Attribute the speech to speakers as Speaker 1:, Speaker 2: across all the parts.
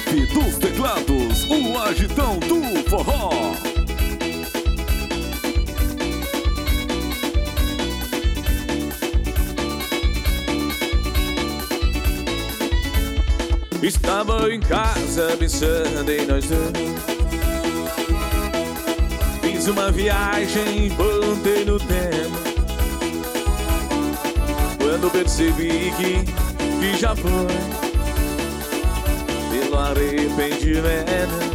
Speaker 1: chefe dos teclados, o agitão do forró.
Speaker 2: Estava em casa pensando em nós dois. Fiz uma viagem, voltei no tempo. Quando percebi que já foi pelo arrependimento.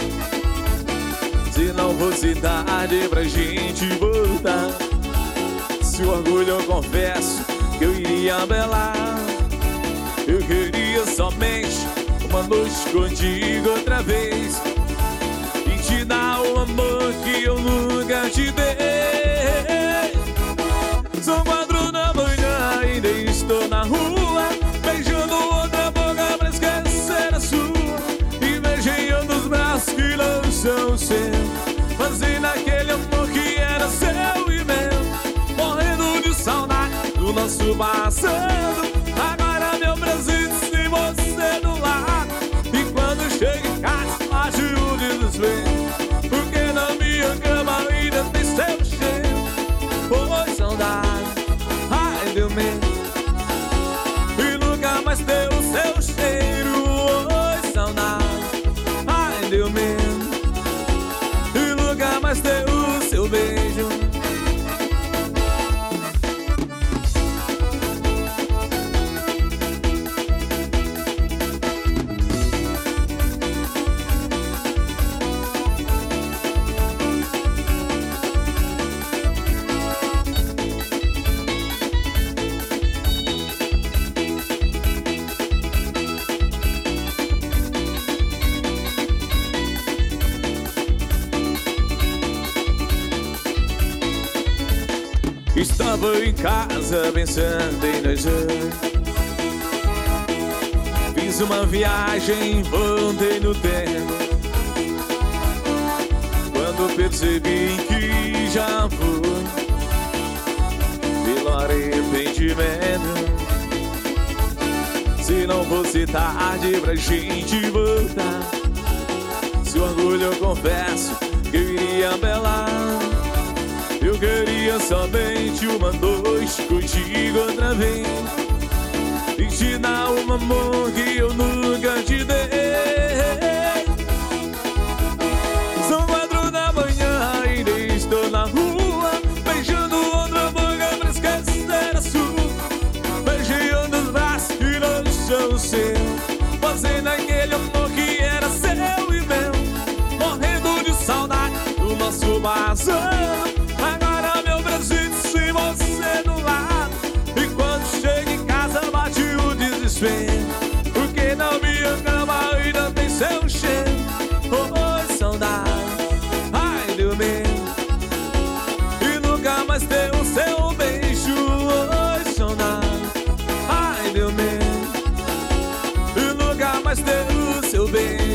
Speaker 2: Se não fosse tarde pra gente voltar, se o orgulho eu confesso que eu iria abelar. Eu queria somente uma noite contigo outra vez e te dar o amor que eu nunca te dei. São 4 da manhã, ainda estou na rua, beijando outra boca pra esquecer a sua, e beijando os braços que não são seus, fazendo aquele amor que era seu e meu, morrendo de saudade do nosso passado. Agora meu presente sem você do lado, e quando chego em casa bate o desespero, porque na minha cama ainda tem seu cheiro. Foi saudade, ai deu medo, e nunca mais deu o seu cheiro. Foi saudade, ai deu medo, e nunca mais deu o seu beijo. Estava em casa pensando em nós dois. Fiz uma viagem, voltei no tempo. Quando percebi que já foi pelo arrependimento. Se não fosse tarde pra gente voltar, se o orgulho eu confesso que eu iria apelar. Eu queria somente uma noite contigo outra vez e te dar um amor que eu nunca te dei. São 4 da manhã, ainda estou na rua, beijando outra boca pra esquecer a sua, beijando os braços que não são seus, fazendo aquele amor que era seu e meu, morrendo de saudade do nosso passado. Agora meu presente sem você do lado, e quando chego em casa bate o desespero, porque na minha cama ainda tem seu cheiro. Oh, saudade, ai deu medo, e nunca mais deu o seu beijo. Oh, saudade, ai deu medo, e nunca mais deu o seu beijo.